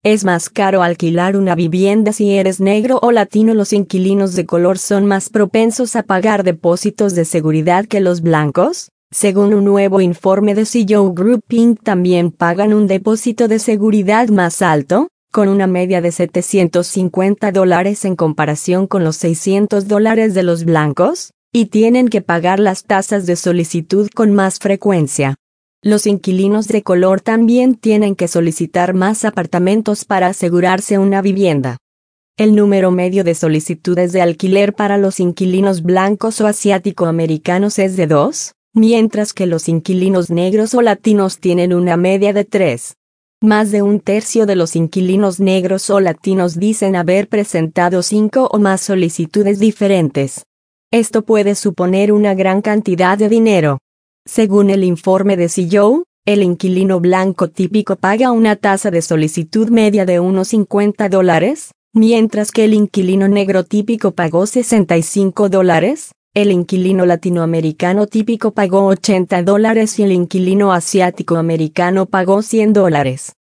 Es más caro alquilar una vivienda si eres negro o latino. Los inquilinos de color son más propensos a pagar depósitos de seguridad que los blancos. Según un nuevo informe de CEO Group Inc., también pagan un depósito de seguridad más alto, con una media de $750 en comparación con los $600 de los blancos, y tienen que pagar las tasas de solicitud con más frecuencia. Los inquilinos de color también tienen que solicitar más apartamentos para asegurarse una vivienda. El número medio de solicitudes de alquiler para los inquilinos blancos o asiático-americanos es de 2, mientras que los inquilinos negros o latinos tienen una media de 3. Más de un tercio de los inquilinos negros o latinos dicen haber presentado 5 o más solicitudes diferentes. Esto puede suponer una gran cantidad de dinero. Según el informe de CEO, el inquilino blanco típico paga una tasa de solicitud media de unos $50, mientras que el inquilino negro típico pagó $65, el inquilino latinoamericano típico pagó $80 y el inquilino asiático americano pagó $100.